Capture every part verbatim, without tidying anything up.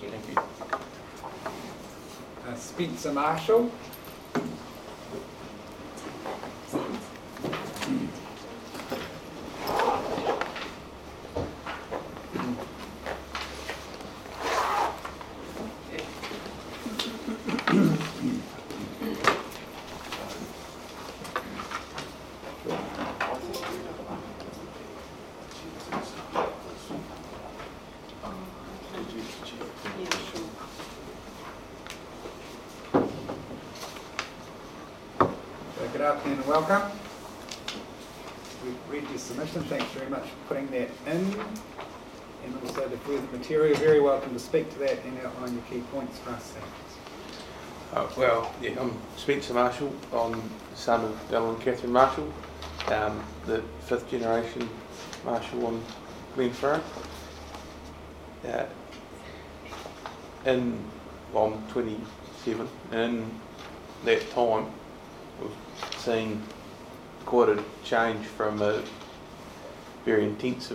Thank you. Uh, Spencer Marshall. Good afternoon and welcome. We've read your submission. Thanks very much for putting that in. And also the further material. You're very welcome to speak to that and outline your key points for us. Uh, well, yeah, I'm Spencer Marshall. I'm the son of Dylan and Catherine Marshall, um, the fifth generation Marshall on Glenfarrow. Uh, in, well, I'm twenty-seven. In that time, we've seen quite a change from a very intensive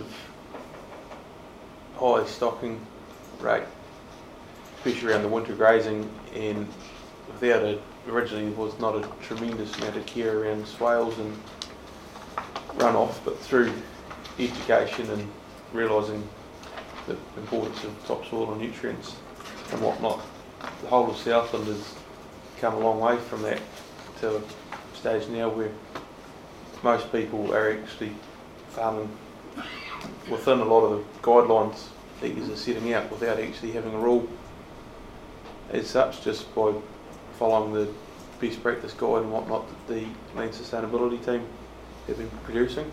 high stocking rate, especially around the winter grazing, and without it, originally there was not a tremendous amount of care around swales and runoff, but through education and realising the importance of topsoil and nutrients and whatnot, the whole of Southland has come a long way from that to a stage now where most people are actually farming within a lot of the guidelines that you are setting out without actually having a rule as such, just by following the best practice guide and whatnot that the land sustainability team have been producing.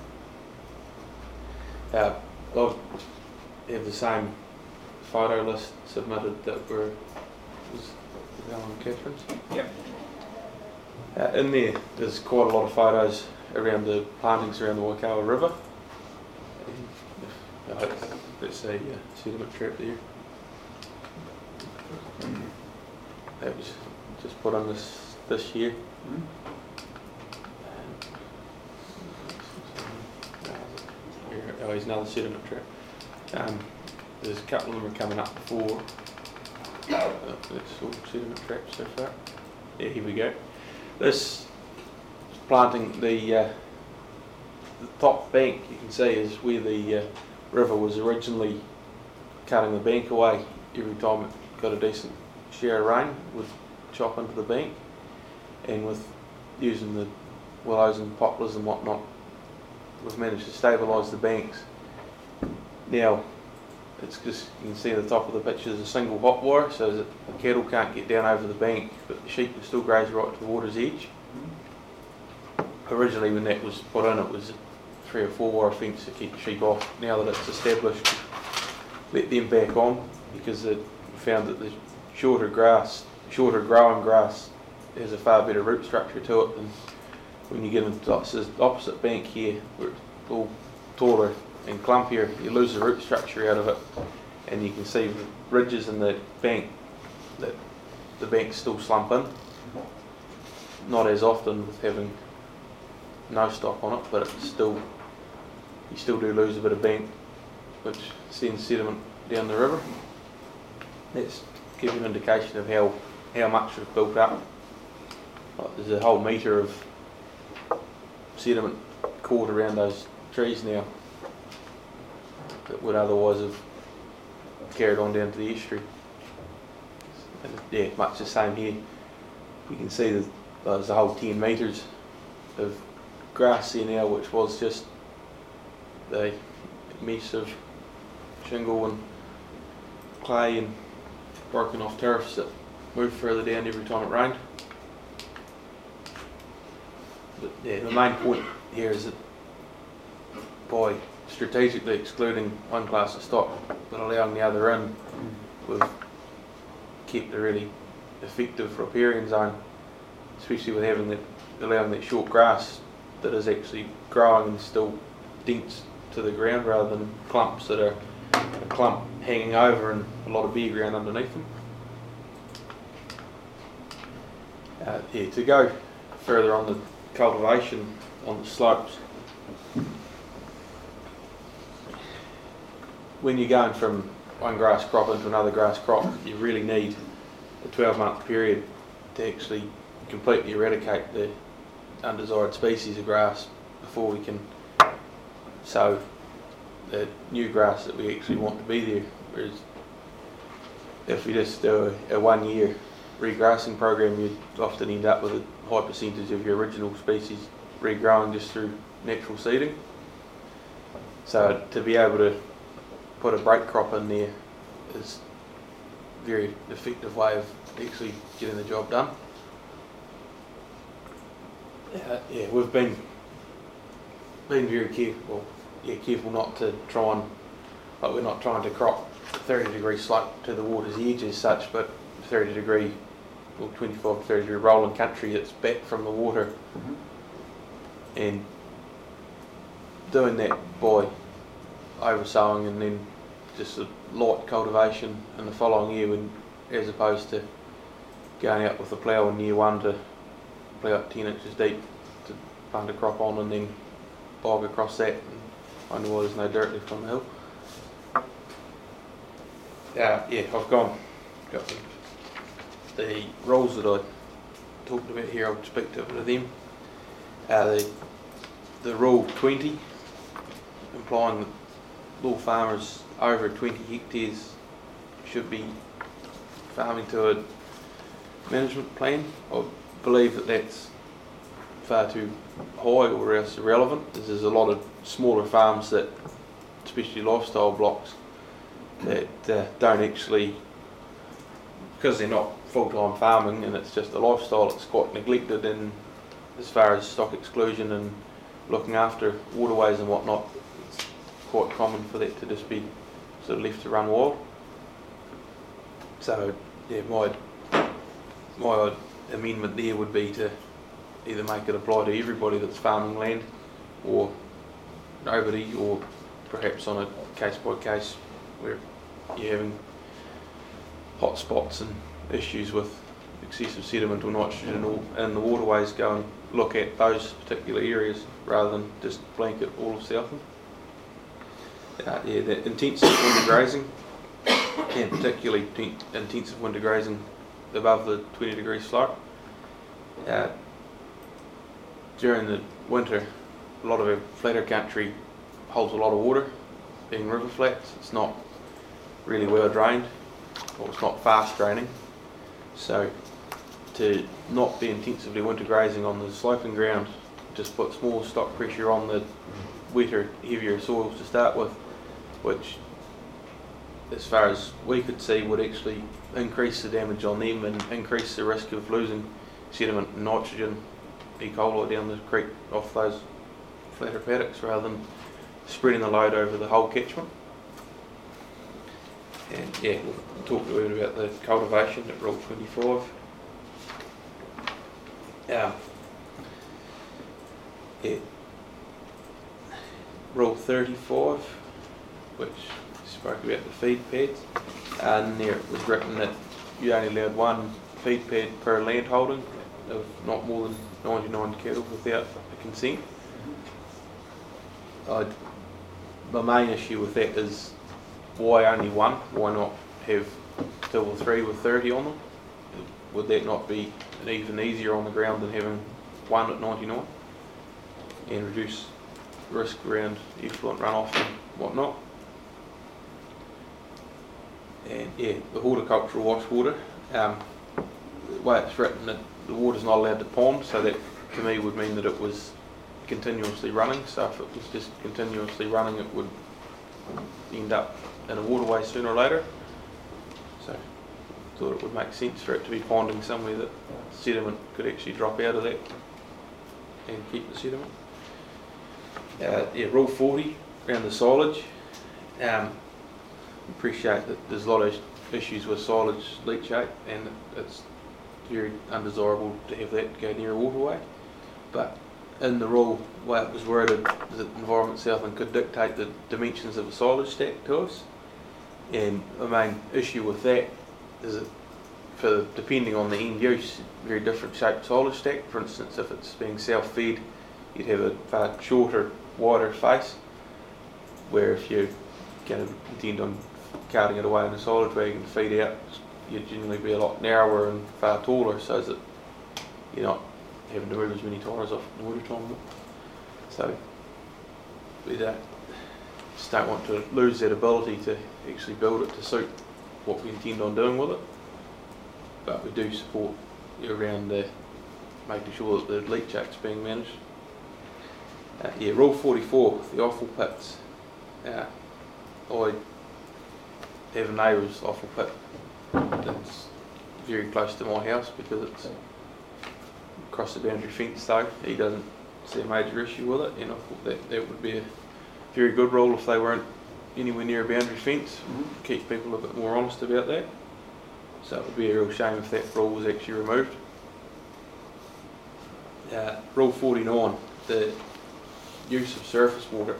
Uh, I have the same photo list submitted that were was Alan and Catherine's. Yep. Uh, in there, there's quite a lot of photos around the plantings around the Waikawa River. And if, uh, let's see, uh, sediment trap there. That was just put on this this year. Mm-hmm. Oh, here's another sediment trap. Um, there's a couple of them are coming up before. Uh, that's all sediment traps so far. Yeah, here we go. This planting, the, uh, the top bank you can see is where the uh, river was originally cutting the bank away. Every time it got a decent share of rain, would chop into the bank, and with using the willows and poplars and whatnot, we've managed to stabilise the banks. Now, it's just, you can see at the top of the picture is a single hot wire, so that the cattle can't get down over the bank, but the sheep can still graze right to the water's edge. Originally, when that was put in, it was a three or four wire fence to keep the sheep off. Now that it's established, let them back on, because they found that the shorter grass, shorter growing grass, has a far better root structure to it than when you get into the opposite bank here, where it's all taller and clumpier. You lose the root structure out of it, and you can see the ridges in the bank that the banks still slump in. Not as often with having no stock on it, but it's still, you still do lose a bit of bank, which sends sediment down the river. Let's give you an indication of how how much we've built up. Like, there's a whole metre of sediment caught around those trees now that would otherwise have carried on down to the estuary. And yeah, much the same here. You can see that there's a whole ten metres of grass here now, which was just the mess of shingle and clay and broken off turfs that moved further down every time it rained. But yeah, the main point here is that by strategically excluding one class of stock but allowing the other in, we've kept a really effective riparian zone, especially with having that, allowing that short grass that is actually growing and still dense to the ground, rather than clumps that are a clump hanging over and a lot of bare ground underneath them. Uh, yeah, to go further on the cultivation on the slopes, when you're going from one grass crop into another grass crop, you really need a twelve month period to actually completely eradicate the undesired species of grass before we can sow the new grass that we actually want to be there. Whereas if we just do a, a one year regrassing program, you'd often end up with a high percentage of your original species regrowing just through natural seeding. So to be able to put a break crop in there is a very effective way of actually getting the job done. Uh, yeah, we've been been very careful. Yeah, careful not to try and, like, we're not trying to crop thirty degree slope to the water's edge as such, but thirty degree or twenty-five to thirty degree rolling country that's back from the water. Mm-hmm. And doing that by over-sowing and then just a light cultivation in the following year, when, as opposed to going out with a plough in year one to plough up ten inches deep to plant a crop on and then bog across that and wonder why there's no dirt left on the hill. Uh, yeah, I've gone, got the, the rules that I talked about here, I'll speak to them. Uh, the, the rule twenty, implying that all farmers over twenty hectares should be farming to a management plan. I believe that that's far too high or else irrelevant. There's a lot of smaller farms that, especially lifestyle blocks, that uh, don't actually, because they're not full-time farming and it's just a lifestyle, it's quite neglected in as far as stock exclusion and looking after waterways and whatnot. It's quite common for that to just be sort of left to run wild. So yeah, my my amendment there would be to either make it apply to everybody that's farming land or nobody, or perhaps on a case by case where you're having hot spots and issues with excessive sediment or nitrogen or in the waterways, go and look at those particular areas rather than just blanket all of Southland. Uh, yeah, the intensive winter grazing, and particularly intensive winter grazing above the twenty degree slope. Uh, during the winter, a lot of our flatter country holds a lot of water, being river flats. It's not really well drained, or it's not fast draining. So to not be intensively winter grazing on the sloping ground just puts more stock pressure on the wetter, heavier soils to start with, which, as far as we could see, would actually increase the damage on them and increase the risk of losing sediment and nitrogen, E. coli down the creek off those flatter paddocks rather than spreading the load over the whole catchment. And yeah, we'll talk a bit about the cultivation at Rule twenty-five. Um, yeah. Rule thirty-five, which spoke about the feed pads, and there it was written that you only allowed one feed pad per land holding of not more than ninety-nine cattle without a consent. I'd, the main issue with that is, why only one? Why not have two or three with thirty on them? Would that not be even easier on the ground than having one at ninety-nine and reduce risk around effluent runoff and whatnot? And yeah, the horticultural wash water, um, the way it's written, that the water's not allowed to pond, so that to me would mean that it was continuously running. So if it was just continuously running, it would end up in a waterway sooner or later. So I thought it would make sense for it to be ponding somewhere that sediment could actually drop out of that and keep the sediment. Uh, yeah, Rule forty around the silage. Um, appreciate that there's a lot of issues with silage leachate, and it's very undesirable to have that go near a waterway. But in the rule, the way it was worded, that Environment Southland could dictate the dimensions of a silage stack to us. And the main issue with that is that, for depending on the end use, very different shaped silage stack. For instance, if it's being self-fed, you'd have a far shorter, wider face, where if you're going to intend on carting it away in a silage wagon to feed out, you'd generally be a lot narrower and far taller, so that you're not having to move as many tyres off in the winter time. So we don't, just don't want to lose that ability to actually build it to suit what we intend on doing with it. But we do support you around the making sure that the leachate being managed. Uh, yeah, rule forty-four, the offal pits. Uh, I have a neighbour's offal pit that's very close to my house because it's across the boundary fence, though he doesn't see a major issue with it, and I thought that that would be a very good rule if they weren't anywhere near a boundary fence. Mm-hmm. Keep people a bit more honest about that. So it would be a real shame if that rule was actually removed. Uh, rule forty-nine, the use of surface water.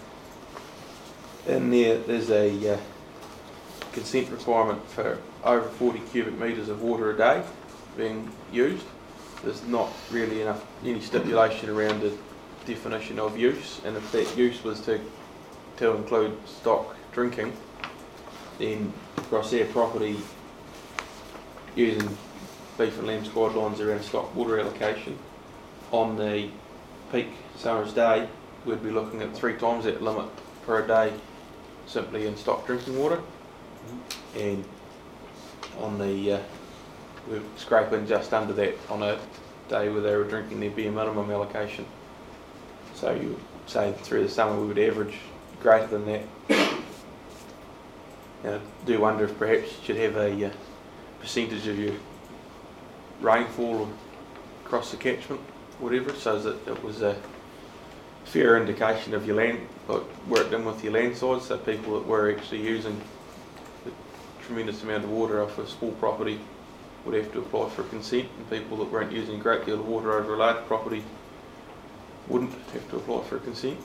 In there, there's a uh, consent requirement for over forty cubic metres of water a day being used. There's not really enough any stipulation around the definition of use, and if that use was to to include stock drinking, then across their property, using beef and lambs guidelines around stock water allocation, on the peak summer's day, we'd be looking at three times that limit per day simply in stock drinking water. Mm-hmm. And on the, uh, we're scraping just under that on a day where they were drinking their bare minimum allocation. So you would say through the summer we would average greater than that. Now, I do wonder if perhaps you should have a uh, percentage of your rainfall across the catchment, whatever, so that it was a fair indication of your land, like worked in with your land size, so people that were actually using a tremendous amount of water off a small property would have to apply for consent, and people that weren't using a great deal of water over a large property wouldn't have to apply for consent.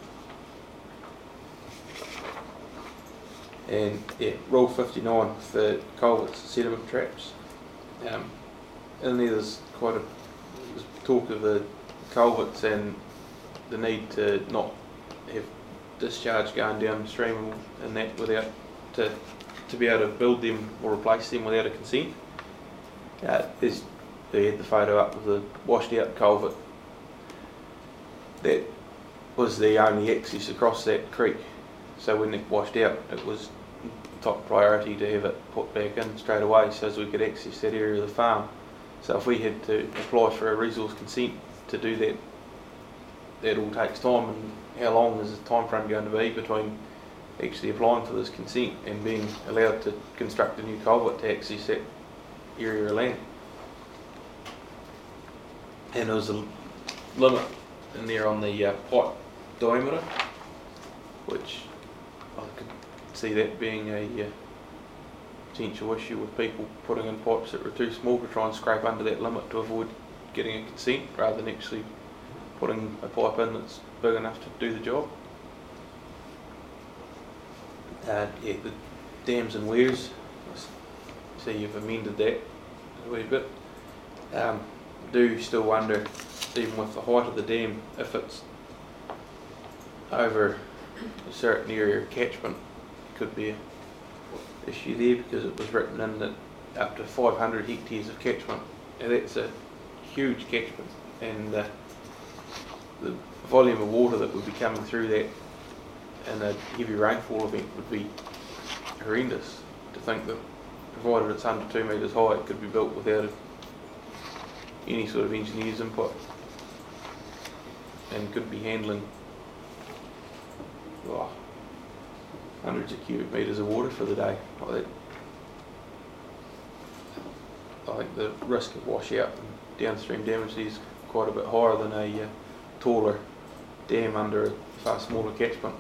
And yeah, rule fifty-nine for culverts and sediment traps. Um, in there there's quite a there's talk of the culverts and the need to not have discharge going downstream and that without to to be able to build them or replace them without a consent. Uh, there's, they had the photo up of the washed out culvert. That was the only access across that creek. So when it washed out, it was top priority to have it put back in straight away so as we could access that area of the farm. So if we had to apply for a resource consent to do that, that all takes time, and how long is the time frame going to be between actually applying for this consent and being allowed to construct a new culvert to access that area of land? And there was a limit in there on the uh, pipe diameter, which I could see that being a uh, potential issue with people putting in pipes that were too small to try and scrape under that limit to avoid getting a consent, rather than actually putting a pipe in that's big enough to do the job. Uh, yeah, the dams and weirs, I see you've amended that a wee bit. Um, do still wonder, even with the height of the dam, if it's over a certain area of catchment, it could be an issue there, because it was written in that up to five hundred hectares of catchment. Now that's a huge catchment, and uh, the volume of water that would be coming through that in a heavy rainfall event would be horrendous. To think that provided it's under two metres high, it could be built without any sort of engineer's input, and could be handling oh, hundreds of cubic metres of water for the day like that. I think the risk of washout and downstream damage is quite a bit higher than a uh, taller dam under a far smaller catchment.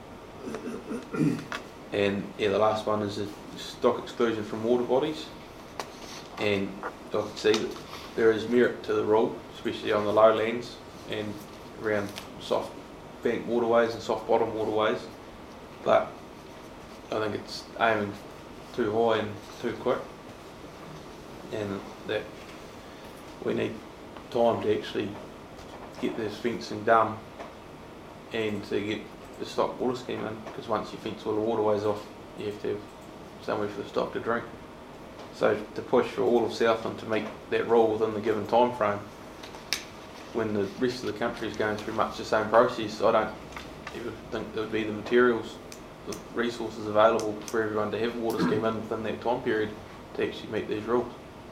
And yeah, the last one is the stock exclusion from water bodies, and I can see that there is merit to the rule, especially on the lowlands and around soft bank waterways and soft bottom waterways, but I think it's aiming too high and too quick, and that we need time to actually get this fencing done and to get the stock water scheme in, because once you fence all the waterways off, you have to have somewhere for the stock to drink. So to push for all of Southland to meet that rule within the given time frame, when the rest of the country is going through much the same process, I don't ever think there would be the materials, the resources available for everyone to have a water scheme in within that time period to actually meet these rules.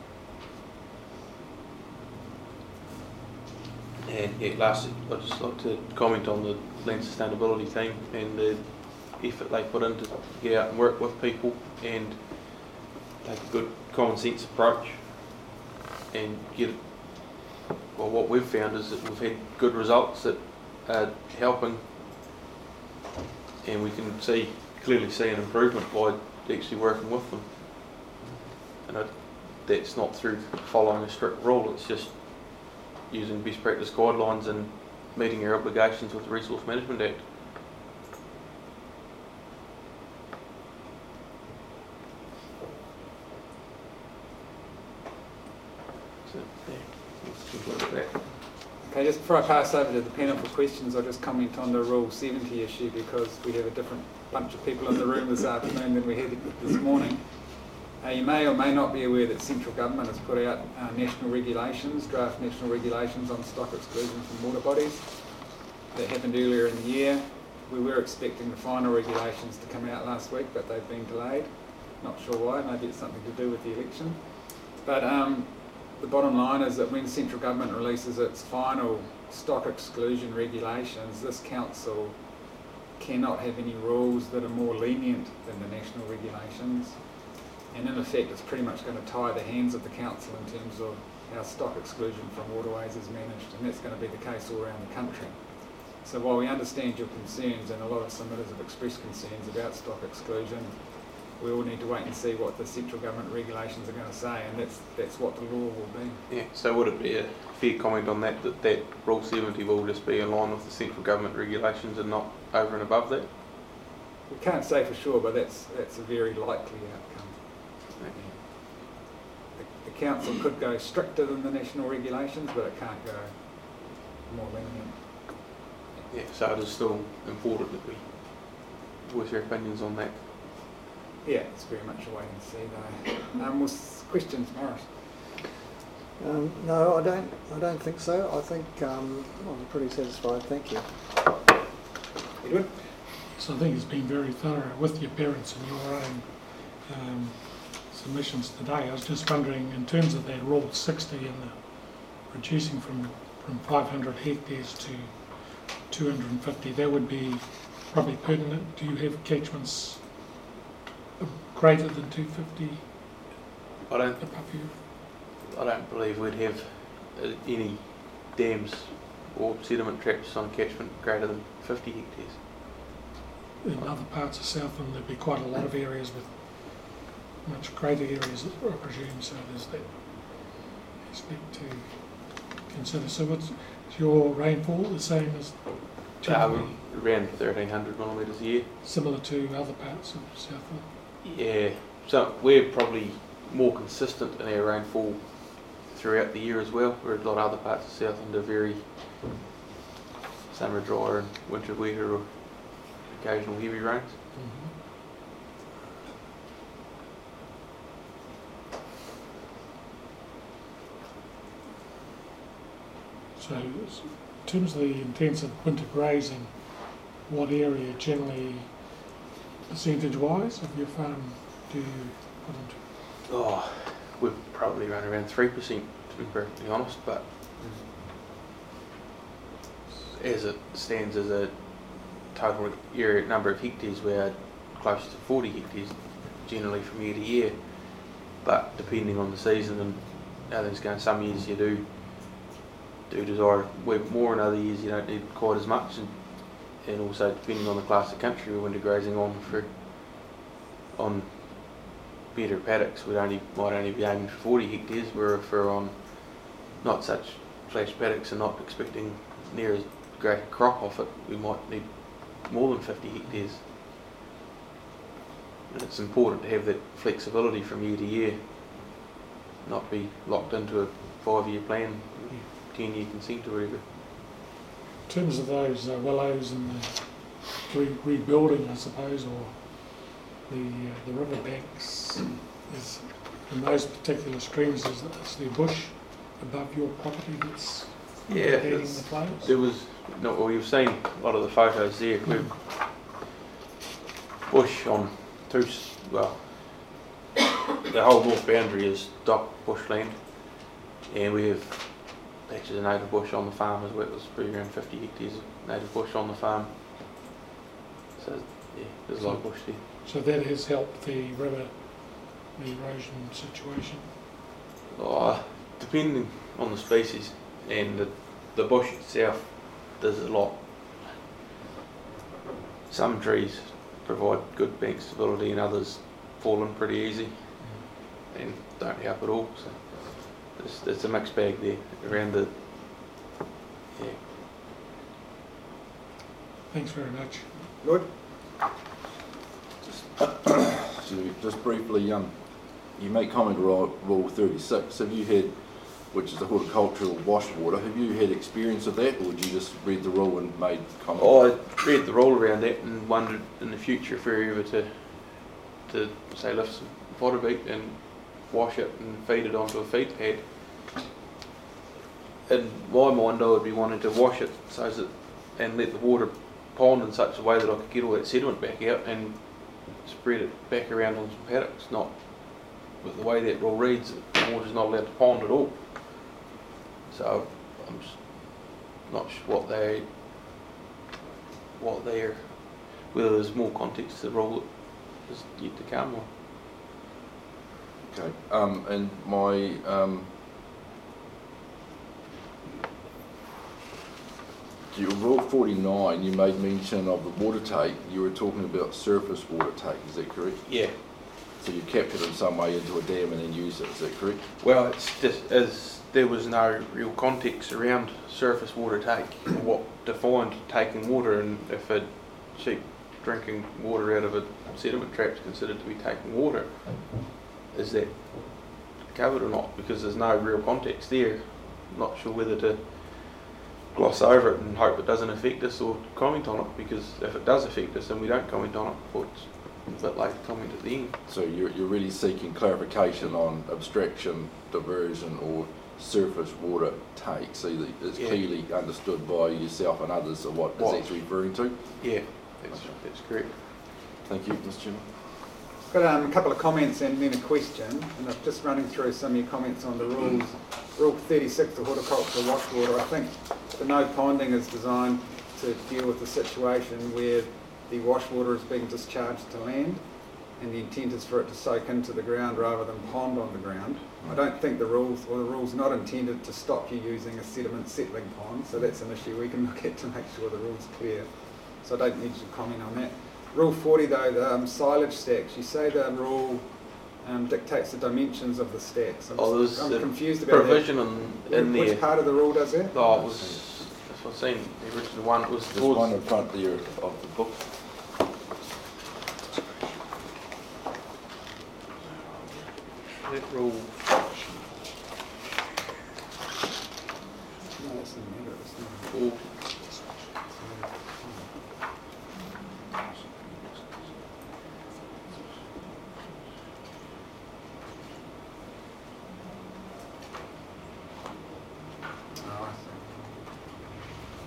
And yeah, lastly, I'd just like to comment on the land sustainability team and the effort they put in to get out and work with people and take a good common sense approach and get it. Well, what we've found is that we've had good results that are helping, and we can see clearly see an improvement by actually working with them. And it, that's not through following a strict rule, it's just using best practice guidelines and meeting our obligations with the Resource Management Act. So, yeah, let's conclude with that. Okay, just before I pass over to the panel for questions, I'll just comment on the Rule seventy issue because we have a different bunch of people in the room this afternoon than we had this morning. Uh, you may or may not be aware that central government has put out uh, national regulations, draft national regulations on stock exclusion from water bodies. That happened earlier in the year. We were expecting the final regulations to come out last week, but they've been delayed. Not sure why, maybe it's something to do with the election. But um, the bottom line is that when central government releases its final stock exclusion regulations, this council cannot have any rules that are more lenient than the national regulations. And in effect, it's pretty much going to tie the hands of the council in terms of how stock exclusion from waterways is managed, and that's going to be the case all around the country. So while we understand your concerns, and a lot of submitters have expressed concerns about stock exclusion, we all need to wait and see what the central government regulations are going to say, and that's that's what the law will be. Yeah, so would it be a fair comment on that, that that Rule seventy will just be in line with the central government regulations and not over and above that? We can't say for sure, but that's that's a very likely outcome. The, the council could go stricter than the national regulations, but it can't go more lenient. Yeah, so it is still important that we voice our opinions on that. Yeah, it's very much a wait and see though. Um, was questions, Morris? Um, no, I don't. I don't think so. I think um, I'm pretty satisfied. Thank you. Edward? So I think it's been very thorough with your parents and your own um, submissions today. I was just wondering, in terms of that Rule sixty and the reducing from from five hundred hectares to two hundred fifty, that would be probably pertinent. Do you have catchments greater than two hundred fifty I don't. above you? I don't believe we'd have uh, any dams or sediment traps on catchment greater than fifty hectares. In other parts of Southland, there'd be quite a lot of areas with much greater areas, I presume. So there's that aspect to consider. So what's is your rainfall the same as Um, around thirteen hundred millimetres a year. similar to other parts of Southland? Yeah, so we're probably more consistent in our rainfall throughout the year as well, where a lot of other parts of Southland are very summer drier and winter wetter or occasional heavy rains. Mm-hmm. So, in terms of the intensive winter grazing, what area generally, percentage-wise, of your farm do you put into? Oh, we've probably run around three percent to be perfectly honest, but as it stands as a total area number of hectares, we're close to forty hectares generally from year to year. But depending on the season and how things going, some years you do do desire work more, and other years you don't need quite as much. And, and also depending on the class of country we're winter grazing on, for on better paddocks we'd only might only be aiming for forty hectares, where if we're on not such flash paddocks and not expecting near as great a crop off it, we might need more than fifty hectares. And it's important to have that flexibility from year to year, not be locked into a five-year plan, ten-year consent or whatever. In terms of those uh, willows and the re rebuilding, I suppose, or the, uh, the riverbanks, is, in those particular streams, is, is there bush above your property that's Yeah, impeding it's- the flows? There was, no, well, you've seen a lot of the photos there. We've bush on two, s- well, the whole north boundary is dock bushland, and we have patches of native bush on the farm as well. There's probably around fifty hectares of native bush on the farm. So, yeah, there's a lot of bush there. So that has helped the river, the erosion situation? Oh, depending on the species and the, the bush itself does a lot. Some trees provide good bank stability and others fall in pretty easy and don't help at all. So it's, it's a mixed bag there around the, yeah. Thanks very much. Lloyd? Excuse me, just briefly, um, you make comment on Rule thirty-six. Have you had, which is the horticultural wash water, have you had experience of that, or did you just read the rule and made comment? Oh, I read the rule around that and wondered in the future if we were ever to, to say lift some fodder beet and wash it and feed it onto a feed pad. In my mind, I would be wanting to wash it so that and let the water pond in such a way that I could get all that sediment back out and spread it back around on some paddocks. Not with the way that rule reads, the water's not allowed to pond at all. So I'm just not sure what they, what they're, whether there's more context to the rule that is yet to come. Or Okay, um, and my, um, your Rule forty-nine, you made mention of the water take. You were talking about surface water take, is that correct? yeah. So you captured it in some way into a dam and then used it, is that correct? Well, it's just as there was no real context around surface water take, what defined taking water, and if a sheep drinking water out of a sediment trap is considered to be taking water, is that covered or not? Because there's no real context there. I'm not sure whether to gloss over it and hope it doesn't affect us or comment on it, because if it does affect us and we don't comment on it, well, it's a bit late to comment at the end. So you're, you're really seeking clarification on abstraction, diversion, or surface water take, so that it's Yeah. clearly understood by yourself and others of what What? it's actually referring to. Yeah, that's, that's correct. Thank you, Mister Chairman. Got um, a couple of comments and then a question, and I'm just running through some of your comments on the rules. Rule thirty-six, the horticultural wash water. I think the no ponding is designed to deal with the situation where the wash water is being discharged to land, and the intent is for it to soak into the ground rather than pond on the ground. I don't think the rules, or the rule's not intended to stop you using a sediment settling pond, so that's an issue we can look at to make sure the rule's clear. So I don't need you to comment on that. Rule forty though, the um, silage stacks, you say the rule um, dictates the dimensions of the stacks. I'm, Oh, there's I'm a confused about provision in, that. in Which there. part of the rule does that? Oh, it was, that's what I've seen, the original one, it was There's towards, one in front there of the book. that rule, No, that's in the middle, it's not. oh, Oh, I see.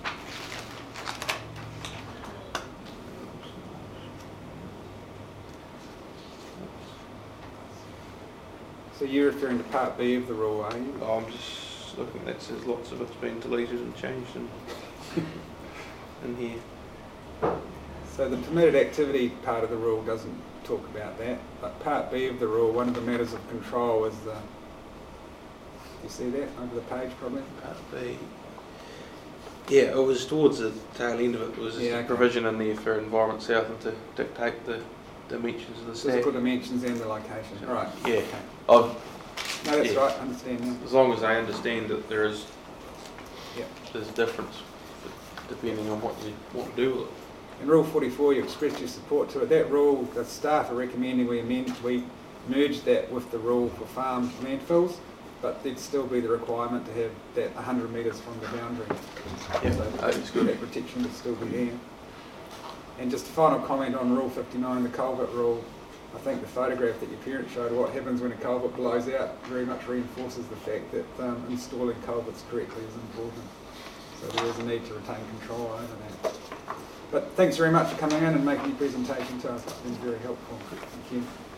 So you're referring to part B of the rule, are you? oh, I'm just looking, that says lots of it's been deleted and changed in, in here. So the permitted activity part of the rule doesn't talk about that, but part B of the rule, one of the matters of control is the, do you see that over the page probably? Part B. Yeah, it was towards the tail end of it, it was just Yeah, a okay. provision in there for Environment South and to dictate the dimensions of the stack. Physical dimensions and the location, right. Yeah, Okay. I've, No, that's Yeah. right, understand now. as long as I understand that there is, Yeah. there's a difference depending on what you want to do with it. In Rule forty-four, you expressed your support to it. That rule, the staff are recommending we amend, we merge that with the rule for farm landfills, but there'd still be the requirement to have that one hundred metres from the boundary. Yeah, So that's good. that protection would still be there. And just a final comment on Rule fifty-nine, the culvert rule. I think the photograph that your parents showed, what happens when a culvert blows out, very much reinforces the fact that um, installing culverts correctly is important. So there is a need to retain control over that. But thanks very much for coming in and making your presentation to us. It's been very helpful. Thank you.